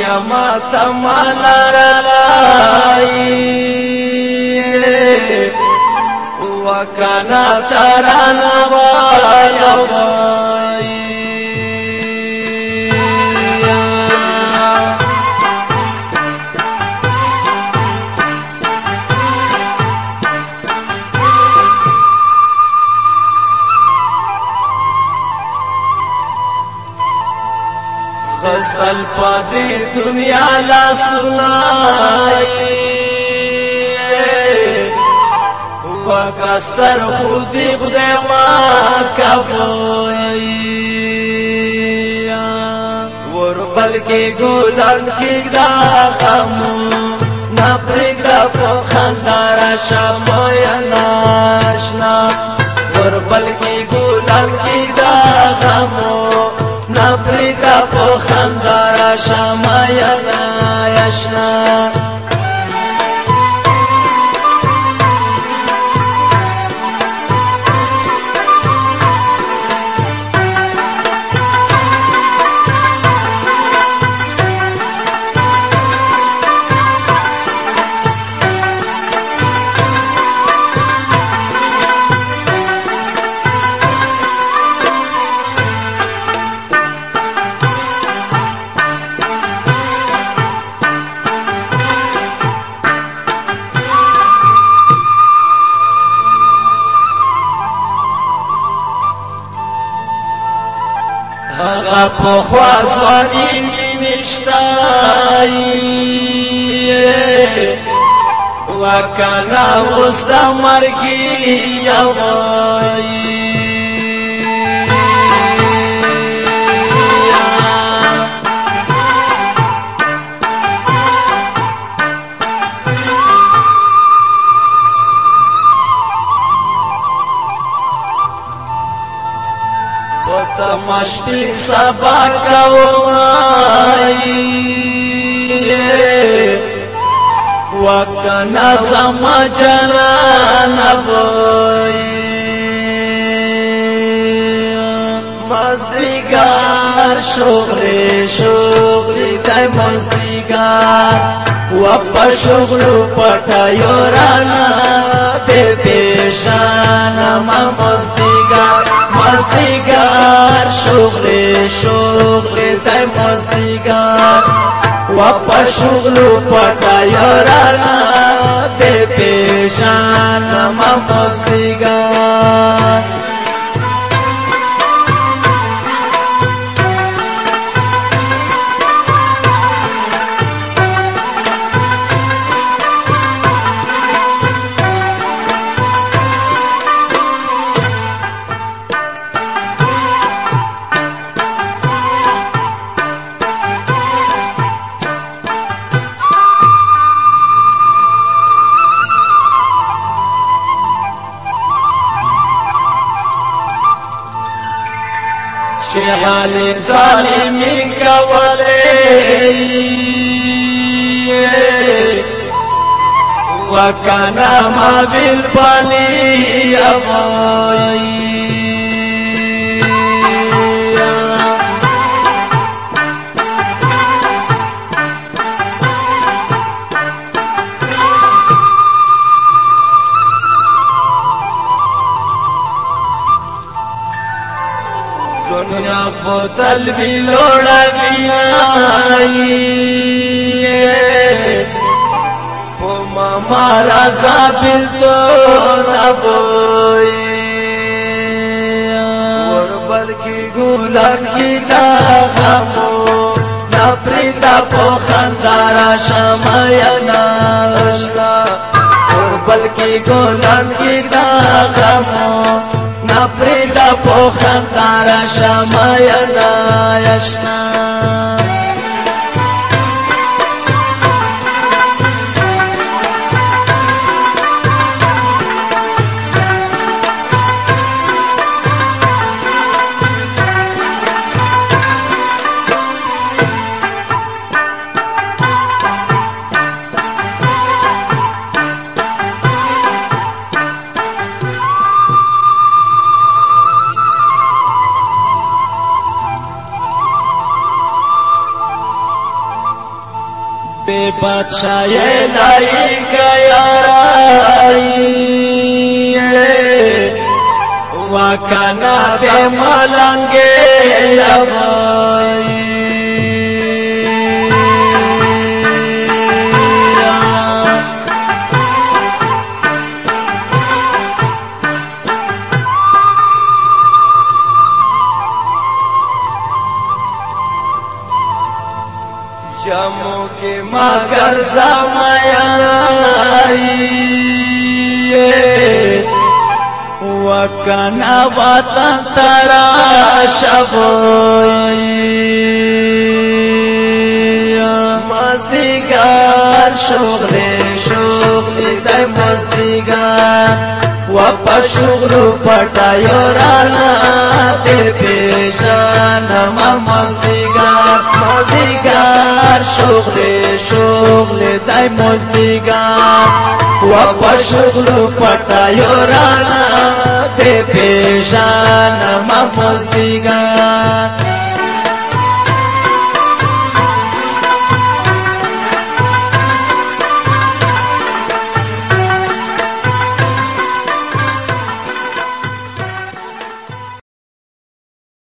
بیا ماتا مالرلائی وکانا ترانا وایا وائی خسل پدی دنیا لا سنائی وکستر خودی خدای ما کبوئی ور بلکی گلن کی دا خمو نپریگ دا پخندار شمای ناشنا ور بلکی گلن کی دا خمو نپریدا پخندار شماینا یشنا اغا پخوازوانی می نشتایی وکانا اوز دا مرگی یوائی تمشتی سبا کوائی وکنا زما جنان بوئی مزدیگار شغلی شغلی دای مزدیگار وپا شغلو پتایو رانا دے پیشانا ما مزدیگار مزدیگار شغلی شغلی دای مزدیگار وپا شغلو پتایو رانا دے پیشانا ما مزدیگار شغال ظالمین کولی وکانا ما بالبانی ابوئی دنیا بوتل بھی لوڑا بھی آئی پوما مارا زابل تو نبوئی وربل کی گولن کی دا خمو نپریدا پوخندارا شماینا اشنا وربل کی گولن کی دا خمو نپریدا پوخندار شماینا یشنا بادشاہ لائی گیارائی وکنا دے ملنگے لبائی جموں کی مگر زمائی وکنا وطن تراشبوئی مزدگار شغلی دای مزدگار و پا شغلو پتایو رانا دل پیشانم مزدگار شغل دای مزدگار و پا شغلو پتایو رانا دل پیشانم مزدگار